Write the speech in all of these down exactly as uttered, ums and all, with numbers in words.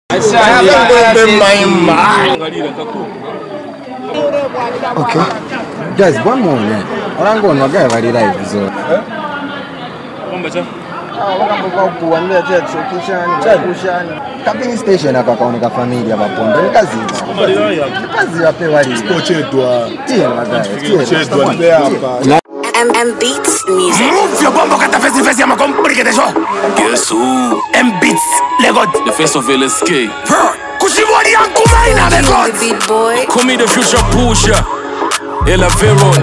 Okay. Guys, one more minute. I'm going to go very live. So. Camping station akakaoneka familia bapondo ni kazi. Kazi ya pewa hii. Spochedwa. Tia magari. Spochedwa ni hapa. M M Beats Music. Move your bombo kata festi festi ama komplike de show. Yes, ooh. M Beats, Legod. The face of L S K. Kushibodi yangu maina Legod. Come the future pusher. Ella Veron.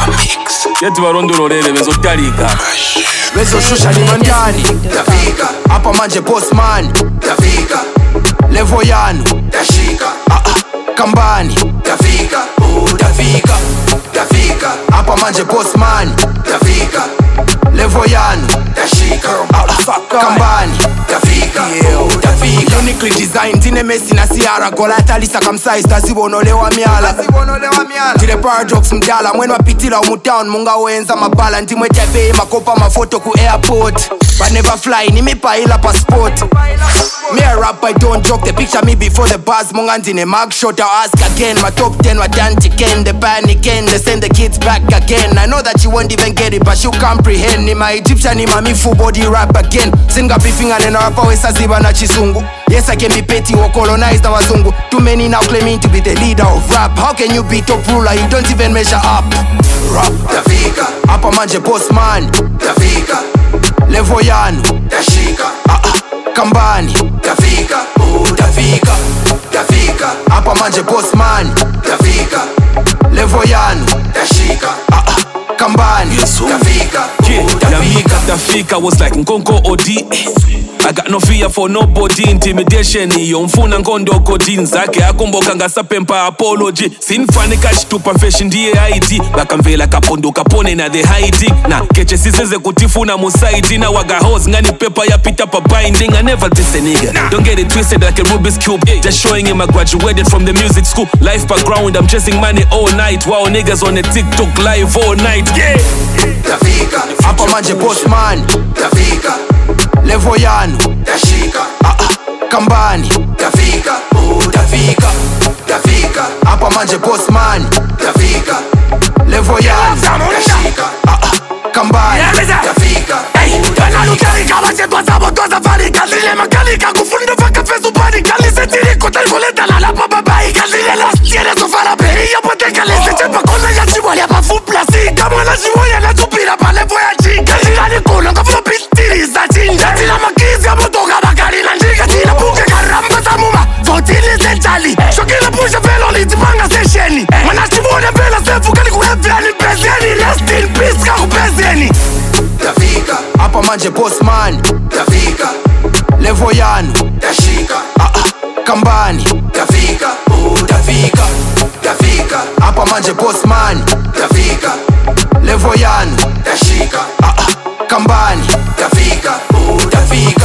Yetu warondo lorele mezo tarika. Mezo shusha ni mandani. Tafika. Hapa manje postman. Tafika. Levo yanu. Tashika. Ah ah. Kambani. Tafika. Oh, tafika. Tafika. Hapa manje postman. Tafika. Levo yanu. Tashika. Ah ah. Kambani. Tafika. Oh, tafika. Uniquely designed. Tine mesi na siara. Gola talisa kamsize. Tazibonolewa miala. Tazibonolewa miala. Tile paradox mdala. Mwenu wapitila umutown. Munga wenza mabala. Ntimwe tepe makopa mafoto ku airport. But never fly. Nimipa ila passport. Me a rap, I don't joke. The picture me before the buzz. Mungans in a mug shot. I'll ask again. My top ten were done again. The panic again. They send the kids back again. I know that you won't even get it, but you comprehend. Ni my Egyptian, ni my full body rap again. Singa beefing and rap away saziba na chisungu. Yes, I can be petty or colonized na wazungu. Too many now claiming to be the leader of rap. How can you be top ruler? You don't even measure up. Rap. Tafika. Hapa manje postman. Tafika. Levo yanu. Tashika. Ah ah. Kambani. Tafika. Oh, tafika. Tafika. Hapa manje postman. Tafika. Levo yanu. Tashika. Ah ah. Kambani. Tafika. Yeah, Tafika. Tafika was like Nkonko O D. I got no fear for nobody. Intimidation iyo mfuna ngondo kodin zake akumboka ngasapempa apology. Sinfanika shitupa fashion ndiye I D. Bakamvela kapondo kapone na the hiding. Na keche siseze kutifuna musaidi. Na waga hose ngani paper ya pita pa binding. I never diss a nigga. Nah. Don't get it twisted like a Rubik's Cube. Hey. Just showing him I graduated from the music school. Life background, I'm chasing money all night. Wow, niggas on the TikTok live all night. Yeah. Tafika. Hapa manje postman. Tafika. Levo yanu. Tashika. Ah ah. Kambani. Tafika. Oh, tafika. Tafika. Hapa manje postman. Tafika. Levo yanu. Tashika. Ah ah. Kambani. Tafika. Hey, wanalutarika wachetua zabo toza farika. Zile makalika kufundu faka fesu panika. Lise tiriko telkoleta la lapa babaika. Zile las tiene sofara peri. Yapoteka lise chepa kona ya chiwali ya pafu plasika. Mwana chiwoya na tupira pa levo ya chika. Zila ni kulo kafulo pitiri za chinja. Zila makizi ya motoka bakari na njika. Zila buke karamba za muma. Votili zenjali. Shokila pusha velo litipanga sesheni. Mwana chiwoya vela sefu kali kuhevya ni bezeni. Rest in peace kaku bezeni. Tafika. Hapa manje postman. Tafika. Levo yanu. Tashika. Ah ah. Kambani. Tafika. Oh, tafika. Tafika. Hapa manje postman. Tafika. Levo yanu. Tashika. Ah ah. Kambani. Tafika. Oh, tafika.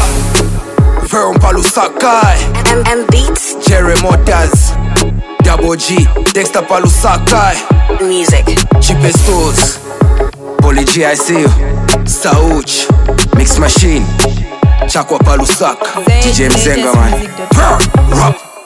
Veron Palusakai. M M Beats Jerry Motors. Double G. Dexter Palusakai. Music. Chipe Stores. Poli G I C U. Sauch. Mix Machine. Chakwa Palusaka. D J Mzenga man. Rap.